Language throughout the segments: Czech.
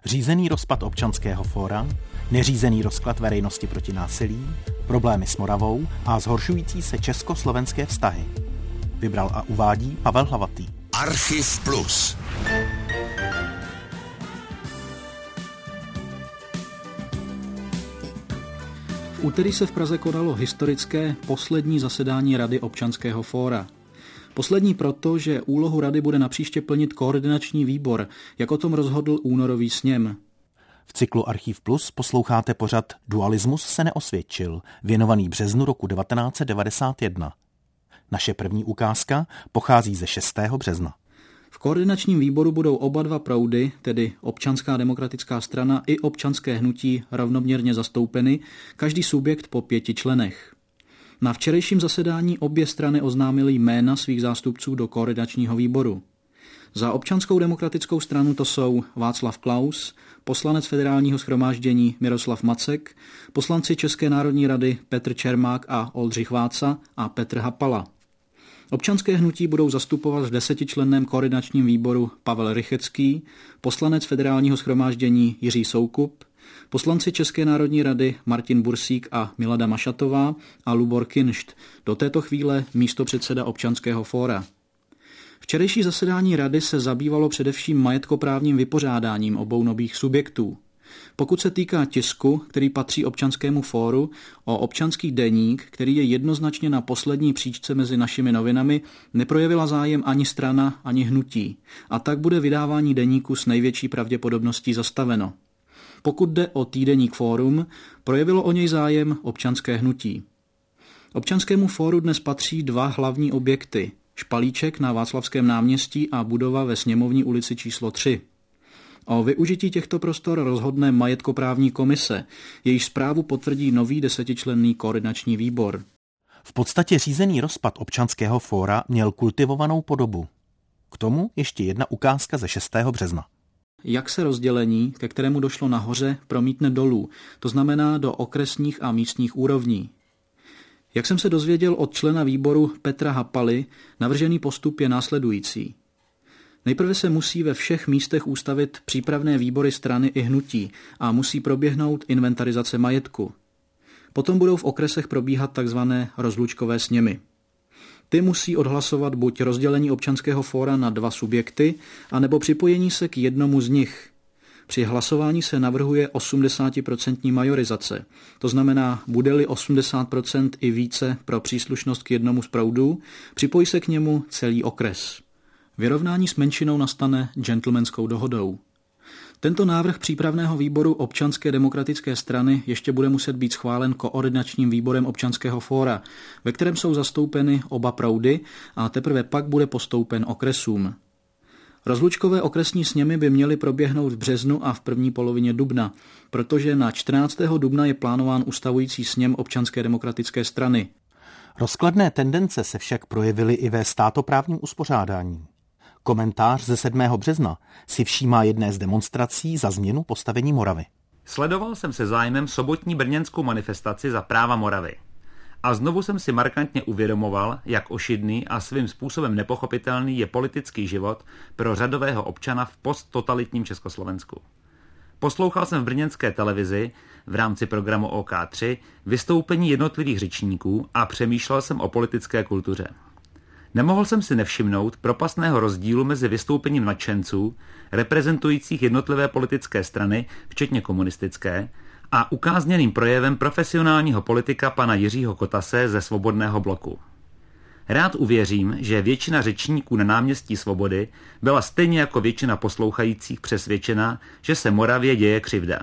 Řízený rozpad občanského fóra, neřízený rozklad veřejnosti proti násilí, problémy s Moravou a zhoršující se československé vztahy. Vybral a uvádí Pavel Hlavatý. Archiv Plus. V úterý se v Praze konalo historické poslední zasedání Rady občanského fóra. Poslední proto, že úlohu rady bude napříště plnit koordinační výbor, jak o tom rozhodl únorový sněm. V cyklu Archiv Plus posloucháte pořad Dualismus se neosvědčil, věnovaný březnu roku 1991. Naše první ukázka pochází ze 6. března. V koordinačním výboru budou oba dva proudy, tedy Občanská demokratická strana i občanské hnutí, rovnoměrně zastoupeny, každý subjekt po 5 členech. Na včerejším zasedání obě strany oznámily jména svých zástupců do koordinačního výboru. Za Občanskou demokratickou stranu to jsou Václav Klaus, poslanec Federálního shromáždění Miroslav Macek, poslanci České národní rady Petr Čermák a Oldřich Váca a Petr Hapala. Občanské hnutí budou zastupovat v 10členném koordinačním výboru Pavel Rychecký, poslanec Federálního shromáždění Jiří Soukup, poslanci České národní rady Martin Bursík a Milada Mašatová a Lubor Kinšt, do této chvíle místopředseda Občanského fóra. Včerejší zasedání rady se zabývalo především majetkoprávním vypořádáním obou nových subjektů. Pokud se týká tisku, který patří Občanskému fóru, o občanský deník, který je jednoznačně na poslední příčce mezi našimi novinami, neprojevila zájem ani strana, ani hnutí. A tak bude vydávání deníku s největší pravděpodobností zastaveno. Pokud jde o týdeník Fórum, projevilo o něj zájem občanské hnutí. Občanskému fóru dnes patří 2 hlavní objekty. Špalíček na Václavském náměstí a budova ve Sněmovní ulici číslo 3. O využití těchto prostor rozhodne majetkoprávní komise, jejíž zprávu potvrdí nový 10členný koordinační výbor. V podstatě řízený rozpad Občanského fóra měl kultivovanou podobu. K tomu ještě jedna ukázka ze 6. března. Jak se rozdělení, ke kterému došlo nahoře, promítne dolů, to znamená do okresních a místních úrovní. Jak jsem se dozvěděl od člena výboru Petra Hapaly, navržený postup je následující. Nejprve se musí ve všech místech ustavit přípravné výbory strany i hnutí a musí proběhnout inventarizace majetku. Potom budou v okresech probíhat tzv. Rozlučkové sněmy. Ty musí odhlasovat buď rozdělení Občanského fóra na 2 subjekty, anebo připojení se k jednomu z nich. Při hlasování se navrhuje 80% majorizace. To znamená, bude-li 80% i více pro příslušnost k jednomu z proudů, připojí se k němu celý okres. Vyrovnání s menšinou nastane gentlemanskou dohodou. Tento návrh přípravného výboru Občanské demokratické strany ještě bude muset být schválen koordinačním výborem Občanského fóra, ve kterém jsou zastoupeny oba proudy a teprve pak bude postoupen okresům. Rozlučkové okresní sněmy by měly proběhnout v březnu a v první polovině dubna, protože na 14. dubna je plánován ustavující sněm Občanské demokratické strany. Rozkladné tendence se však projevily i ve státoprávním uspořádání. Komentář ze 7. března si všímá jedné z demonstrací za změnu postavení Moravy. Sledoval jsem se zájmem sobotní brněnskou manifestaci za práva Moravy. A znovu jsem si markantně uvědomoval, jak ošidný a svým způsobem nepochopitelný je politický život pro řadového občana v posttotalitním Československu. Poslouchal jsem v brněnské televizi v rámci programu OK3 vystoupení jednotlivých řečníků a přemýšlel jsem o politické kultuře. Nemohl jsem si nevšimnout propastného rozdílu mezi vystoupením nadšenců, reprezentujících jednotlivé politické strany, včetně komunistické, a ukázněným projevem profesionálního politika pana Jiřího Kotase ze Svobodného bloku. Rád uvěřím, že většina řečníků na náměstí Svobody byla stejně jako většina poslouchajících přesvědčena, že se Moravě děje křivda.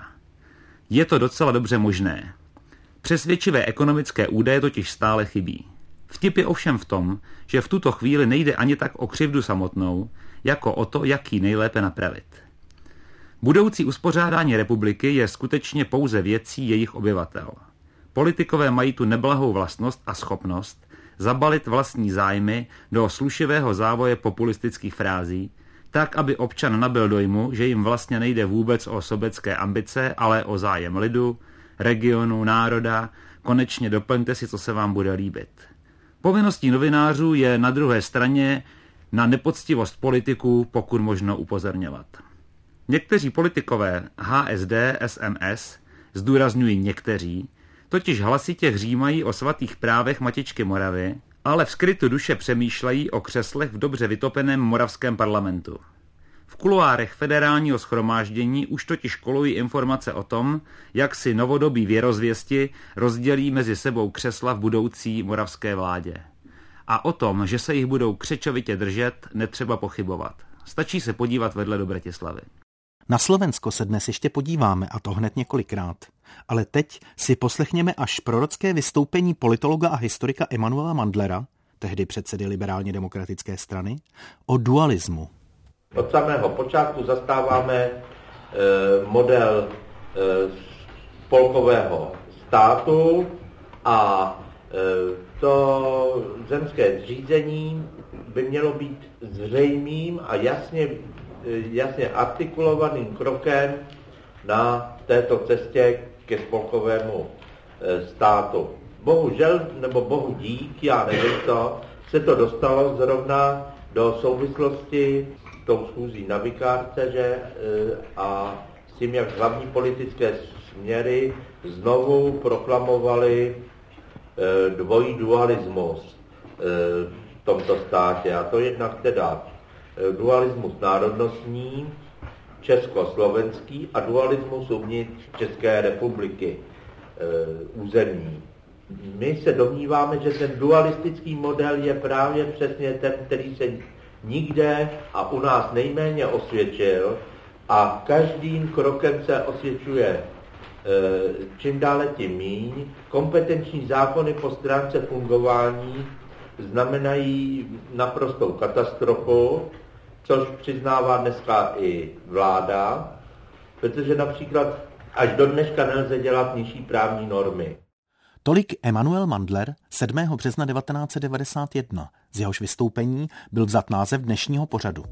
Je to docela dobře možné. Přesvědčivé ekonomické údaje totiž stále chybí. Vtip je ovšem v tom, že v tuto chvíli nejde ani tak o křivdu samotnou, jako o to, jak ji nejlépe napravit. Budoucí uspořádání republiky je skutečně pouze věcí jejich obyvatel. Politikové mají tu neblahou vlastnost a schopnost zabalit vlastní zájmy do slušivého závoje populistických frází, tak, aby občan nabyl dojmu, že jim vlastně nejde vůbec o sobecké ambice, ale o zájem lidu, regionu, národa, konečně doplňte si, co se vám bude líbit. Povinností novinářů je na druhé straně na nepoctivost politiků pokud možno upozorňovat. Někteří politikové HSD, SMS, zdůrazňují někteří, totiž hlasitě hřímají o svatých právech Matičky Moravy, ale v skrytu duše přemýšlejí o křeslech v dobře vytopeném moravském parlamentu. V kuloárech federálního shromáždění už totiž kolují informace o tom, jak si novodobí věrozvěsti rozdělí mezi sebou křesla v budoucí moravské vládě. A o tom, že se jich budou křečovitě držet, netřeba pochybovat. Stačí se podívat vedle do Bratislavy. Na Slovensko se dnes ještě podíváme, a to hned několikrát. Ale teď si poslechněme až prorocké vystoupení politologa a historika Emanuela Mandlera, tehdy předsedy liberálně demokratické strany, o dualismu. Od samého počátku zastáváme model spolkového státu a to zemské zřízení by mělo být zřejmým a jasně artikulovaným krokem na této cestě ke spolkovému státu. Bohužel, nebo bohu dík, já nevím co, se to dostalo zrovna do souvislosti s tou schůzí na Vikárce, a s tím, jak hlavní politické směry znovu proklamovali dvojí dualismus v tomto státě. A to jednak teda dualismus národnostní, československý a dualismus uvnitř České republiky územní. My se domníváme, že ten dualistický model je právě přesně ten, který se nikde a u nás nejméně osvědčil a každým krokem se osvědčuje čím dále tím míň. Kompetenční zákony po stránce fungování znamenají naprostou katastrofu, což přiznává dneska i vláda, protože například až do dneška nelze dělat nižší právní normy. Tolik Emanuel Mandler 7. března 1991, z jehož vystoupení byl vzat název dnešního pořadu.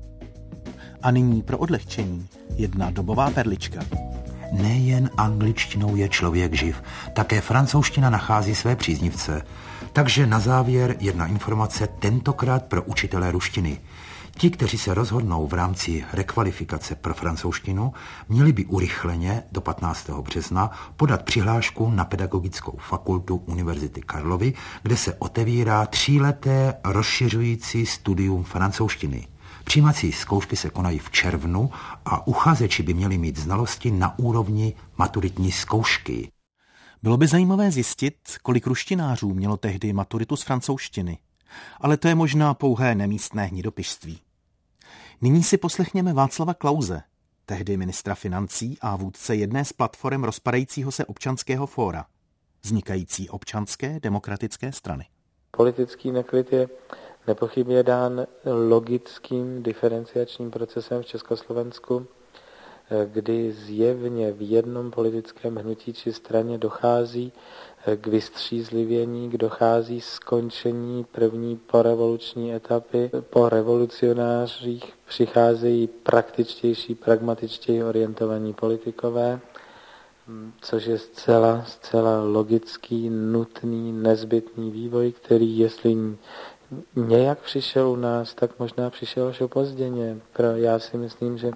A nyní pro odlehčení jedna dobová perlička. Nejen angličtinou je člověk živ, také francouzština nachází své příznivce. Takže na závěr jedna informace, tentokrát pro učitele ruštiny. Ti, kteří se rozhodnou v rámci rekvalifikace pro francouzštinu, měli by urychleně do 15. března podat přihlášku na Pedagogickou fakultu Univerzity Karlovy, kde se otevírá 3leté rozšiřující studium francouzštiny. Přijímací zkoušky se konají v červnu a uchazeči by měli mít znalosti na úrovni maturitní zkoušky. Bylo by zajímavé zjistit, kolik ruštinářů mělo tehdy maturitu z francouzštiny. Ale to je možná pouhé nemístné hnidopišství. Nyní si poslechněme Václava Klause, tehdy ministra financí a vůdce jedné z platform rozpadajícího se občanského fóra, vznikající Občanské demokratické strany. Politický neklid je nepochybně dán logickým diferenciačním procesem v Československu, kdy zjevně v jednom politickém hnutí či straně dochází k vystřízlivění, dochází skončení první porevoluční etapy. Po revolucionářích přicházejí praktičtější, pragmatičtěji orientovaní politikové, což je zcela logický, nutný, nezbytný vývoj, který jestli nějak přišel u nás, tak možná přišel až opozděně. Já si myslím, že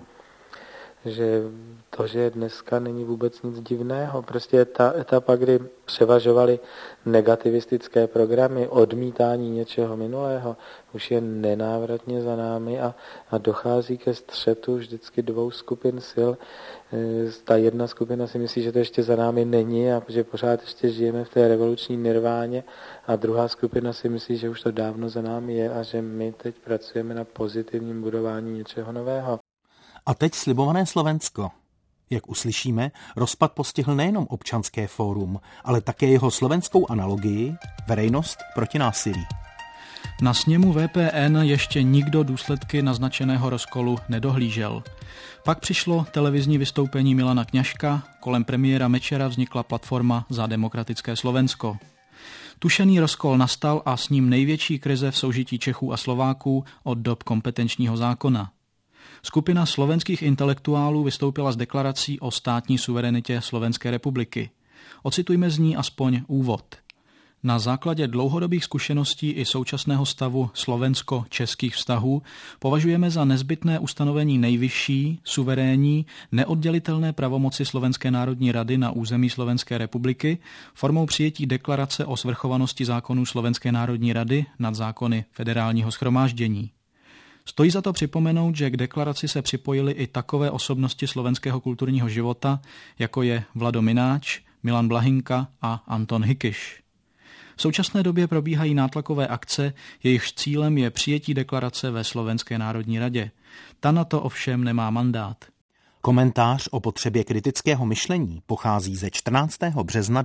to, že dneska není vůbec nic divného. Prostě ta etapa, kdy převažovaly negativistické programy, odmítání něčeho minulého, už je nenávratně za námi a dochází ke střetu vždycky dvou skupin sil. Ta jedna skupina si myslí, že to ještě za námi není a že pořád ještě žijeme v té revoluční nirváně a druhá skupina si myslí, že už to dávno za námi je a že my teď pracujeme na pozitivním budování něčeho nového. A teď slibované Slovensko. Jak uslyšíme, rozpad postihl nejenom Občanské fórum, ale také jeho slovenskou analogii Veřejnost proti násilí. Na sněmu VPN ještě nikdo důsledky naznačeného rozkolu nedohlížel. Pak přišlo televizní vystoupení Milana Kňažka, kolem premiéra Mečera vznikla platforma Za demokratické Slovensko. Tušený rozkol nastal a s ním největší krize v soužití Čechů a Slováků od dob kompetenčního zákona. Skupina slovenských intelektuálů vystoupila s deklarací o státní suverenitě Slovenské republiky. Ocitujme z ní aspoň úvod. Na základě dlouhodobých zkušeností i současného stavu slovensko-českých vztahů považujeme za nezbytné ustanovení nejvyšší, suverénní, neoddělitelné pravomoci Slovenské národní rady na území Slovenské republiky formou přijetí deklarace o svrchovanosti zákonů Slovenské národní rady nad zákony Federálního shromáždění. Stojí za to připomenout, že k deklaraci se připojily i takové osobnosti slovenského kulturního života, jako je Vlado Mináč, Milan Blahinka a Anton Hikyš. V současné době probíhají nátlakové akce, jejichž cílem je přijetí deklarace ve Slovenské národní radě. Ta na to ovšem nemá mandát. Komentář o potřebě kritického myšlení pochází ze 14. března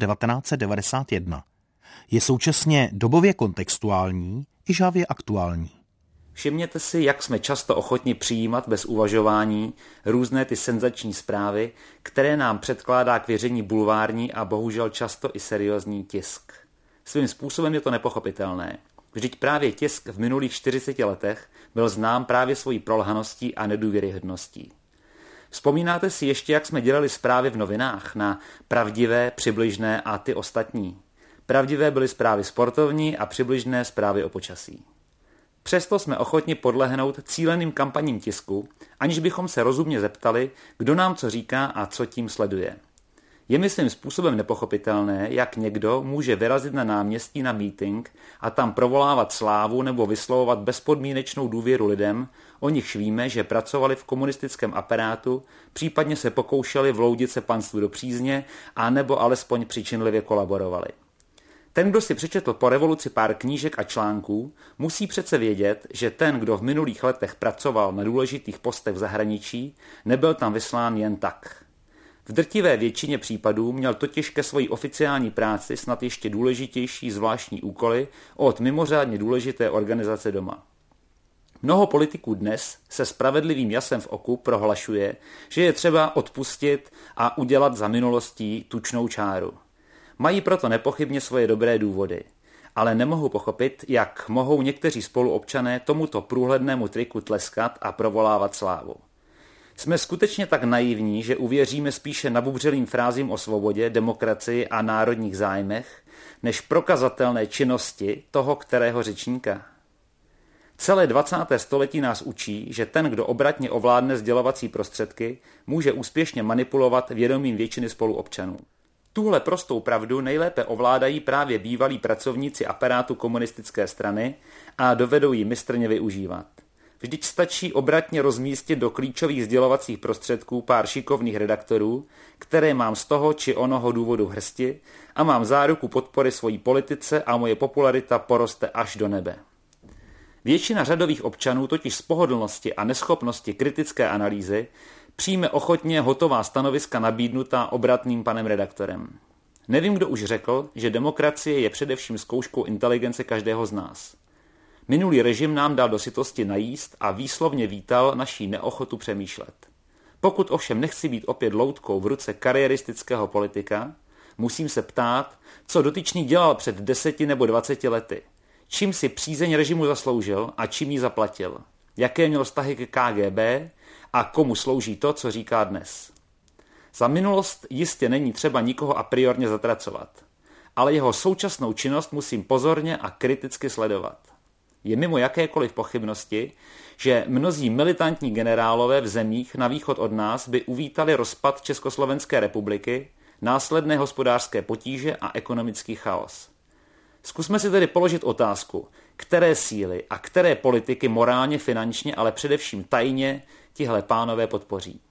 1991. Je současně dobově kontextuální i žhavě aktuální. Všimněte si, jak jsme často ochotni přijímat bez uvažování různé ty senzační zprávy, které nám předkládá k věření bulvární a bohužel často i seriózní tisk. Svým způsobem je to nepochopitelné. Vždyť právě tisk v minulých 40 letech byl znám právě svojí prolhaností a nedůvěryhodností. Vzpomínáte si ještě, jak jsme dělali zprávy v novinách na pravdivé, přibližné a ty ostatní? Pravdivé byly zprávy sportovní a přibližné zprávy o počasí. Přesto jsme ochotni podlehnout cíleným kampaním tisku, aniž bychom se rozumně zeptali, kdo nám co říká a co tím sleduje. Je mi svým způsobem nepochopitelné, jak někdo může vyrazit na náměstí na mítink a tam provolávat slávu nebo vyslovovat bezpodmínečnou důvěru lidem, o nichž víme, že pracovali v komunistickém aparátu, případně se pokoušeli vloudit se panstvu do přízně a nebo alespoň přičinlivě kolaborovali. Ten, kdo si přečetl po revoluci pár knížek a článků, musí přece vědět, že ten, kdo v minulých letech pracoval na důležitých postech v zahraničí, nebyl tam vyslán jen tak. V drtivé většině případů měl totiž ke své oficiální práci snad ještě důležitější zvláštní úkoly od mimořádně důležité organizace doma. Mnoho politiků dnes se spravedlivým jasem v oku prohlašuje, že je třeba odpustit a udělat za minulostí tučnou čáru. Mají proto nepochybně svoje dobré důvody, ale nemohu pochopit, jak mohou někteří spoluobčané tomuto průhlednému triku tleskat a provolávat slávu. Jsme skutečně tak naivní, že uvěříme spíše nabubřelým frázím o svobodě, demokracii a národních zájmech, než prokazatelné činnosti toho kterého řečníka. Celé 20. století nás učí, že ten, kdo obratně ovládne sdělovací prostředky, může úspěšně manipulovat vědomím většiny spoluobčanů. Tuhle prostou pravdu nejlépe ovládají právě bývalí pracovníci aparátu komunistické strany a dovedou ji mistrně využívat. Vždyť stačí obratně rozmístit do klíčových sdělovacích prostředků pár šikovných redaktorů, které mám z toho či onoho důvodu v hrsti a mám záruku podpory svojí politice a moje popularita poroste až do nebe. Většina řadových občanů totiž z pohodlnosti a neschopnosti kritické analýzy přijme ochotně hotová stanoviska nabídnutá obratným panem redaktorem. Nevím, kdo už řekl, že demokracie je především zkouškou inteligence každého z nás. Minulý režim nám dal do sytosti najíst a výslovně vítal naší neochotu přemýšlet. Pokud ovšem nechci být opět loutkou v ruce kariéristického politika, musím se ptát, co dotyčný dělal před 10 nebo 20 lety, čím si přízeň režimu zasloužil a čím ji zaplatil, jaké měl vztahy ke KGB a komu slouží to, co říká dnes. Za minulost jistě není třeba nikoho a priorně zatracovat, ale jeho současnou činnost musím pozorně a kriticky sledovat. Je mimo jakékoliv pochybnosti, že mnozí militantní generálové v zemích na východ od nás by uvítali rozpad Československé republiky, následné hospodářské potíže a ekonomický chaos. Zkusme si tedy položit otázku, které síly a které politiky morálně, finančně, ale především tajně tihle pánové podpoří.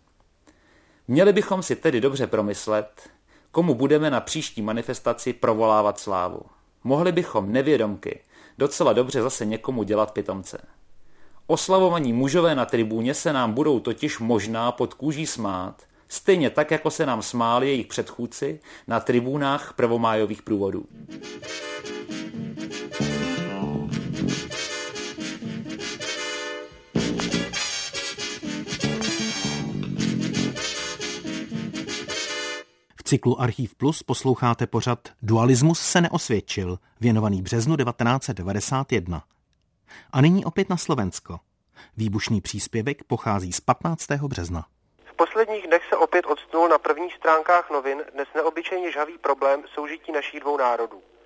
Měli bychom si tedy dobře promyslet, komu budeme na příští manifestaci provolávat slávu. Mohli bychom nevědomky docela dobře zase někomu dělat pitomce. Oslavovaní mužové na tribúně se nám budou totiž možná pod kůží smát, stejně tak, jako se nám smáli jejich předchůdci na tribúnách prvomájových průvodů. V cyklu Archív Plus posloucháte pořad Dualismus se neosvědčil, věnovaný březnu 1991. A nyní opět na Slovensko. Výbušný příspěvek pochází z 15. března. V posledních dnech se opět odstnul na prvních stránkách novin dnes neobyčejně žhavý problém soužití našich dvou národů.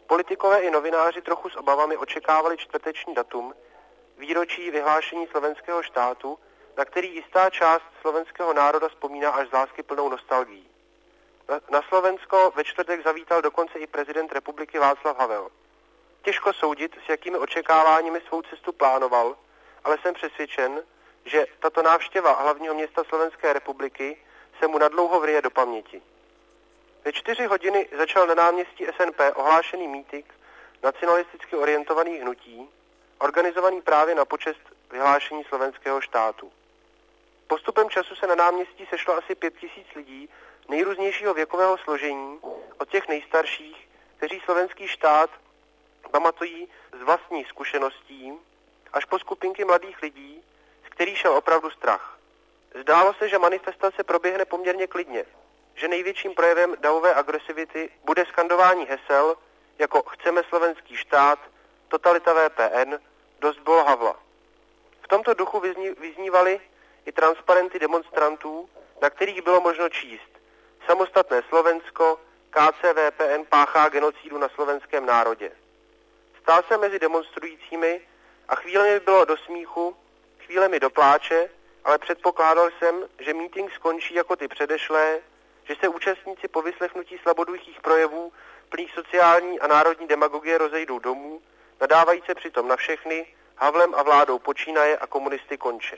Politikové i novináři trochu s obavami očekávali čtvrteční datum, výročí vyhlášení slovenského štátu, na který jistá část slovenského národa vzpomíná až s láskyplnou nostalgií. Na Slovensko ve čtvrtek zavítal dokonce i prezident republiky Václav Havel. Těžko soudit, s jakými očekáváními svou cestu plánoval, ale jsem přesvědčen, že tato návštěva hlavního města Slovenské republiky se mu nadlouho vryje do paměti. Ve 4 hodiny začal na náměstí SNP ohlášený mítink nacionalisticky orientovaných hnutí, organizovaný právě na počest vyhlášení slovenského štátu. Postupem času se na náměstí sešlo asi 5 000 lidí nejrůznějšího věkového složení, od těch nejstarších, kteří slovenský štát pamatují z vlastních zkušeností, až po skupinky mladých lidí, z kterých šel opravdu strach. Zdálo se, že manifestace proběhne poměrně klidně, že největším projevem davové agresivity bude skandování hesel jako chceme slovenský štát, totalita VPN, dost bylo Havla. V tomto duchu vyznívaly i transparenty demonstrantů, na kterých bylo možno číst: samostatné Slovensko, KCVPN páchá genocidu na slovenském národě. Stál se mezi demonstrujícími a chvílemi bylo do smíchu, chvílemi do pláče, ale předpokládal jsem, že mítink skončí jako ty předešlé, že se účastníci po vyslechnutí slaboduchých projevů plných sociální a národní demagogie rozejdou domů, nadávají se přitom na všechny, Havlem a vládou počínaje a komunisty konče.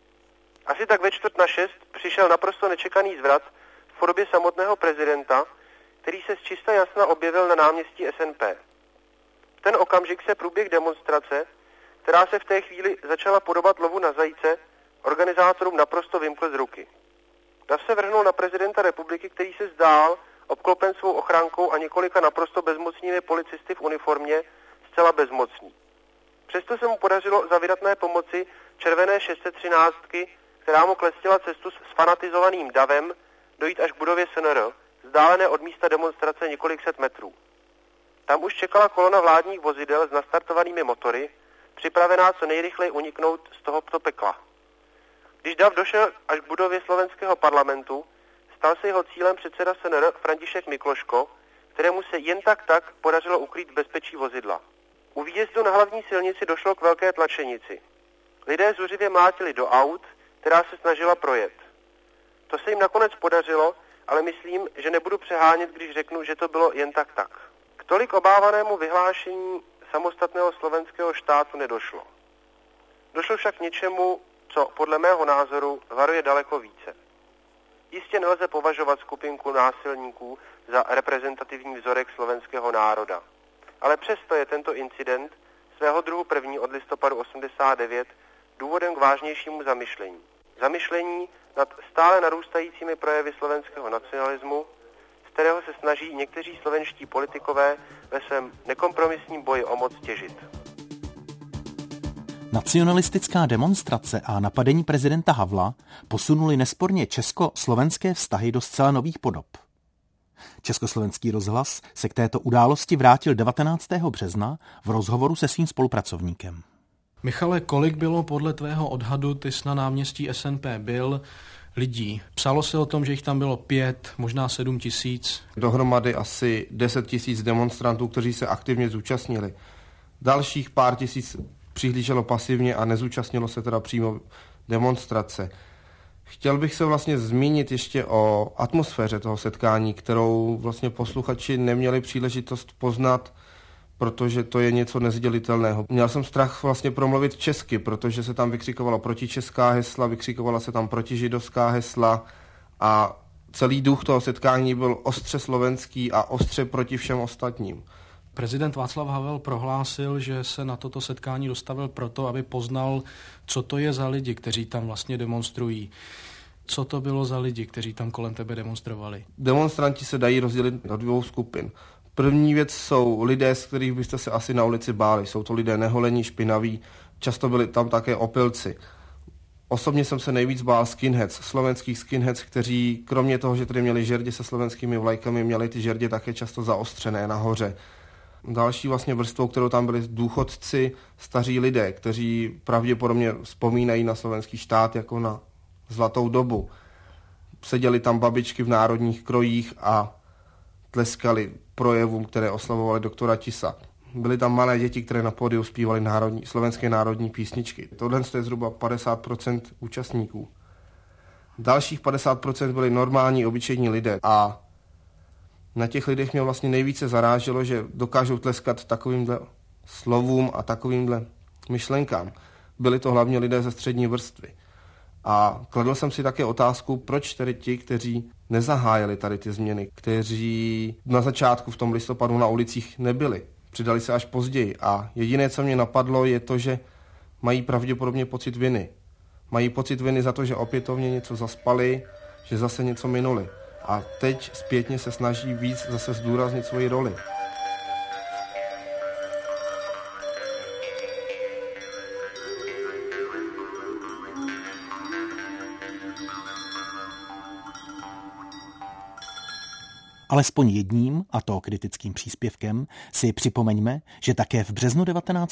Asi tak ve 5:45 přišel naprosto nečekaný zvrat v podobě samotného prezidenta, který se z čista jasna objevil na náměstí SNP. V ten okamžik se průběh demonstrace, která se v té chvíli začala podobat lovu na zajíce, organizátorům naprosto vymkl z ruky. Dav se vrhnul na prezidenta republiky, který se zdál, obklopen svou ochránkou a několika naprosto bezmocnými policisty v uniformě, zcela bezmocný. Přesto se mu podařilo za vydatné pomoci červené 613, která mu klestila cestu s fanatizovaným davem, dojít až k budově SNR, vzdálené od místa demonstrace několik set metrů. Tam už čekala kolona vládních vozidel s nastartovanými motory, připravená co nejrychleji uniknout z tohoto pekla. Když dav došel až k budově slovenského parlamentu, stal se jeho cílem předseda SNR František Mikloško, kterému se jen tak podařilo ukrýt bezpečí vozidla. U výjezdu na hlavní silnici došlo k velké tlačenici. Lidé zuřivě mlátili do aut, která se snažila projet. To se jim nakonec podařilo, ale myslím, že nebudu přehánět, když řeknu, že to bylo jen tak. K tolik obávanému vyhlášení samostatného slovenského štátu nedošlo. Došlo však k něčemu, co podle mého názoru varuje daleko více. Jistě nelze považovat skupinku násilníků za reprezentativní vzorek slovenského národa. Ale přesto je tento incident svého druhu první od listopadu 89 důvodem k vážnějšímu zamyšlení. Zamyšlení nad stále narůstajícími projevy slovenského nacionalismu, z kterého se snaží někteří slovenští politikové ve svém nekompromisním boji o moc těžit. Nacionalistická demonstrace a napadení prezidenta Havla posunuli nesporně česko-slovenské vztahy do zcela nových podob. Československý rozhlas se k této události vrátil 19. března v rozhovoru se svým spolupracovníkem. Michale, kolik bylo podle tvého odhadu, ty jsi na náměstí SNP byl, lidí? Psalo se o tom, že jich tam bylo 5, možná 7 000. Dohromady asi 10 000 demonstrantů, kteří se aktivně zúčastnili. Dalších pár tisíc přihlíželo pasivně a nezúčastnilo se teda přímo demonstrace. Chtěl bych se vlastně zmínit ještě o atmosféře toho setkání, kterou vlastně posluchači neměli příležitost poznat, protože to je něco nezdělitelného. Měl jsem strach vlastně promluvit česky, protože se tam vykřikovala protičeská hesla, vykřikovala se tam protižidovská hesla a celý duch toho setkání byl ostře slovenský a ostře proti všem ostatním. Prezident Václav Havel prohlásil, že se na toto setkání dostavil proto, aby poznal, co to je za lidi, kteří tam vlastně demonstrují. Co to bylo za lidi, kteří tam kolem tebe demonstrovali? Demonstranti se dají rozdělit do 2 skupin. První věc jsou lidé, z kterých byste se asi na ulici báli. Jsou to lidé neholení, špinaví, často byli tam také opilci. Osobně jsem se nejvíc bál skinheads, slovenských skinheads, kteří kromě toho, že tady měli žerdě se slovenskými vlajkami, měli ty žerdě také často zaostřené nahoře. Další vlastně vrstvou, kterou tam byli důchodci, staří lidé, kteří pravděpodobně vzpomínají na slovenský štát jako na zlatou dobu. Seděli tam babičky v národních krojích a tleskali. projevům, které oslavovaly doktora Tisa. Byly tam malé děti, které na pódiu zpívaly slovenské národní písničky. Tohle je zhruba 50% účastníků. Dalších 50% byli normální, obyčejní lidé a na těch lidech mě vlastně nejvíce zaráželo, že dokážou tleskat takovýmhle slovům a takovýmhle myšlenkám. Byli to hlavně lidé ze střední vrstvy. A kladl jsem si také otázku, proč tedy ti, kteří nezahájili tady ty změny, kteří na začátku v tom listopadu na ulicích nebyli, přidali se až později. A jediné, co mě napadlo, je to, že mají pravděpodobně pocit viny. Mají pocit viny za to, že opětovně něco zaspali, že zase něco minuli. A teď zpětně se snaží víc zase zdůraznit svoji roli. Alespoň jedním, a to kritickým příspěvkem, si připomeňme, že také v březnu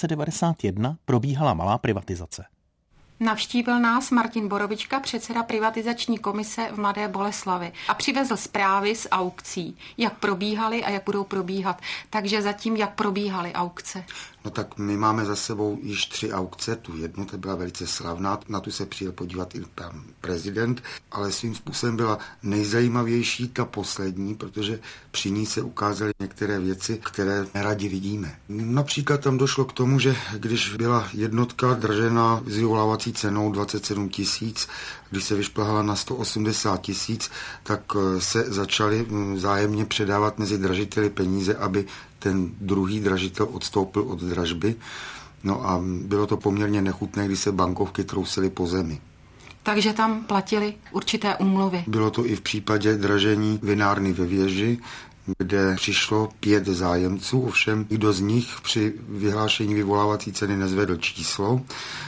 1991 probíhala malá privatizace. Navštívil nás Martin Borovička, předseda privatizační komise v Mladé Boleslavi a přivezl zprávy z aukcí, jak probíhaly a jak budou probíhat. Takže zatím, jak probíhaly aukce? No tak my máme za sebou již 3 aukce, tu jednu, ta byla velice slavná, na tu se přijel podívat i pan prezident, ale svým způsobem byla nejzajímavější ta poslední, protože při ní se ukázaly některé věci, které neradi vidíme. Například tam došlo k tomu, že když byla jednotka dražená s vyvolávací cenou 27 000, když se vyšplhala na 180 000, tak se začaly vzájemně předávat mezi dražiteli peníze, aby ten druhý dražitel odstoupil od dražby. No a bylo to poměrně nechutné, když se bankovky trousily po zemi. Takže tam platili určité úmluvy. Bylo to i v případě dražení vinárny ve Věži, kde přišlo 5 zájemců, ovšem nikdo z nich při vyhlášení vyvolávací ceny nezvedl číslo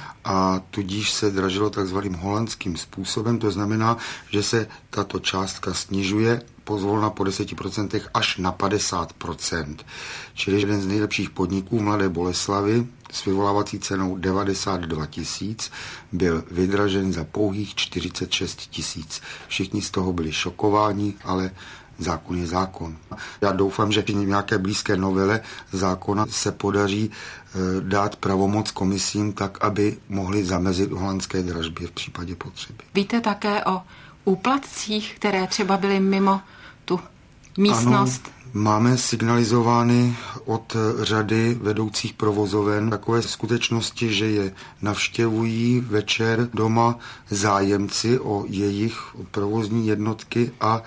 a tudíž se dražilo takzvaným holandským způsobem, to znamená, že se tato částka snižuje pozvolna po 10% až na 50%. Čili jeden z nejlepších podniků v Mladé Boleslavi s vyvolávací cenou 92 000 byl vydražen za pouhých 46 000. Všichni z toho byli šokováni, ale zákon je zákon. Já doufám, že při nějaké blízké novele zákona se podaří dát pravomoc komisím tak, aby mohli zamezit holandské dražbě v případě potřeby. Víte také o úplatcích, které třeba byly mimo tu místnost? Ano, máme signalizovány od řady vedoucích provozoven takové skutečnosti, že je navštěvují večer doma zájemci o jejich provozní jednotky a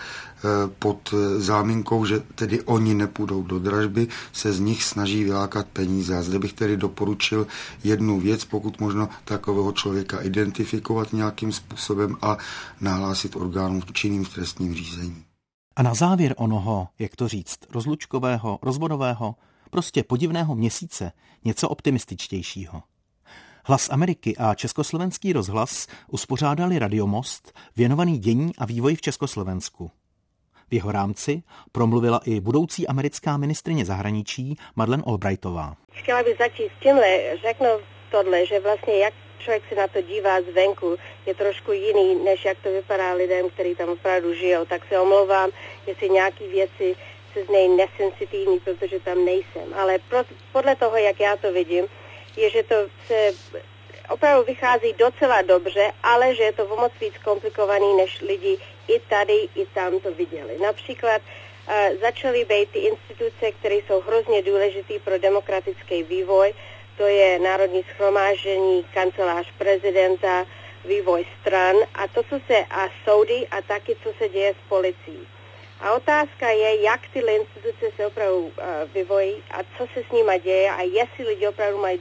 pod záminkou, že tedy oni nepůjdou do dražby, se z nich snaží vylákat peníze. A zde bych tedy doporučil jednu věc, pokud možno takového člověka identifikovat nějakým způsobem a nahlásit orgánům činným v trestním řízení. A na závěr onoho, jak to říct, rozlučkového, rozvodového, prostě podivného měsíce něco optimističtějšího. Hlas Ameriky a Československý rozhlas uspořádali Radiomost věnovaný dění a vývoji v Československu. V jeho rámci promluvila i budoucí americká ministryně zahraničí Madeleine Albrightová. Chtěla bych začít s tímhle, řeknu tohle, že vlastně jak člověk se na to dívá zvenku, je trošku jiný, než jak to vypadá lidem, kteří tam opravdu žijou. Tak se omlouvám, jestli nějaký věci se znej nesensitivní, protože tam nejsem. Ale podle toho, jak já to vidím, je, že to se opravdu vychází docela dobře, ale že je to o moc víc komplikovaný, než lidi i tady, i tam to viděli. Například začaly být ty instituce, které jsou hrozně důležité pro demokratický vývoj. To je Národní shromáždění, kancelář prezidenta, vývoj stran a to, co se a soudy a taky, co se děje s policií. A otázka je, jak tyhle instituce se opravdu vyvojí a co se s nima děje a jestli lidi opravdu mají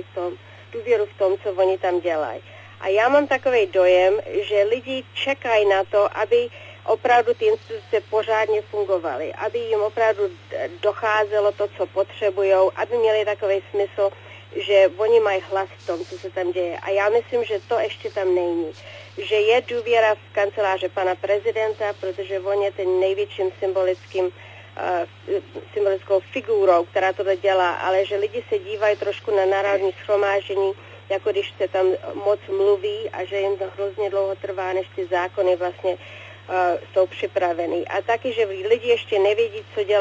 důvěru v tom, co oni tam dělají. A já mám takový dojem, že lidi čekají na to, aby opravdu ty instituce pořádně fungovaly, aby jim opravdu docházelo to, co potřebují, aby měli takový smysl, že oni mají hlas v tom, co se tam děje. A já myslím, že to ještě tam není. Že je důvěra v kanceláře pana prezidenta, protože on je ten největším symbolickou figurou, která to dělá, ale že lidi se dívají trošku na národní shromáždění, jako když se tam moc mluví a že jim to hrozně dlouho trvá, než ty zákony vlastně jsou připraveny. A taky, že lidi ještě nevědí, co dělat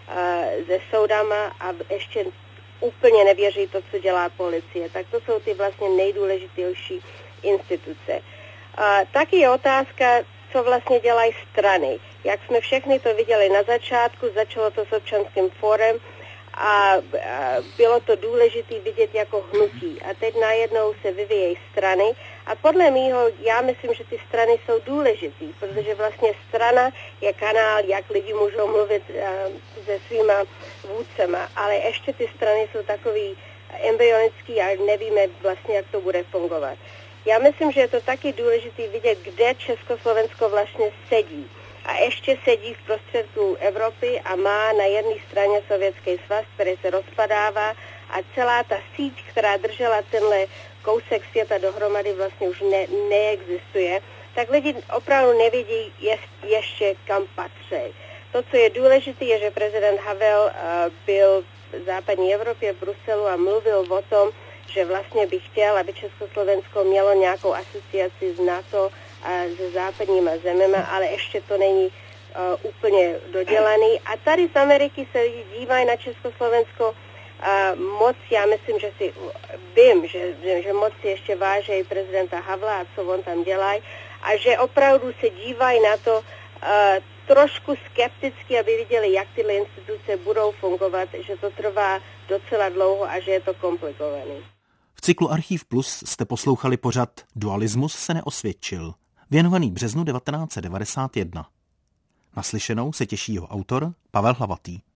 se soudama a ještě úplně nevěří to, co dělá policie. Tak to jsou ty vlastně nejdůležitější instituce. Taky je otázka, co vlastně dělají strany. Jak jsme všechny to viděli na začátku, začalo to s občanským fórem a bylo to důležité vidět jako hnutí. A teď najednou se vyvíjejí strany a podle mýho, já myslím, že ty strany jsou důležitý, protože vlastně strana je kanál, jak lidi můžou mluvit se svýma vůdcema, ale ještě ty strany jsou takový embryonický a nevíme vlastně, jak to bude fungovat. Já myslím, že je to taky důležité vidět, kde Československo vlastně sedí. A ještě sedí v prostředku Evropy a má na jedné straně Sovětský svaz, který se rozpadává a celá ta síť, která držela tenhle kousek světa dohromady, vlastně už neexistuje. Tak lidi opravdu nevědí ještě kam patří. To, co je důležité, je, že prezident Havel byl v západní Evropě, v Bruselu a mluvil o tom, že vlastně by chtěl, aby Československo mělo nějakou asociaci s NATO a se západníma zeměma, ale ještě to není úplně dodělaný. A tady z Ameriky se lidi dívají na Československo moc, já myslím, že si vím, že moc si ještě vážejí prezidenta Havla a co on tam dělají a že opravdu se dívají na to trošku skepticky, aby viděli, jak tyhle instituce budou fungovat, že to trvá docela dlouho a že je to komplikovaný. V cyklu Archív Plus jste poslouchali pořad Dualismus se neosvědčil, věnovaný březnu 1991. Naslyšenou se těší jeho autor Pavel Hlavatý.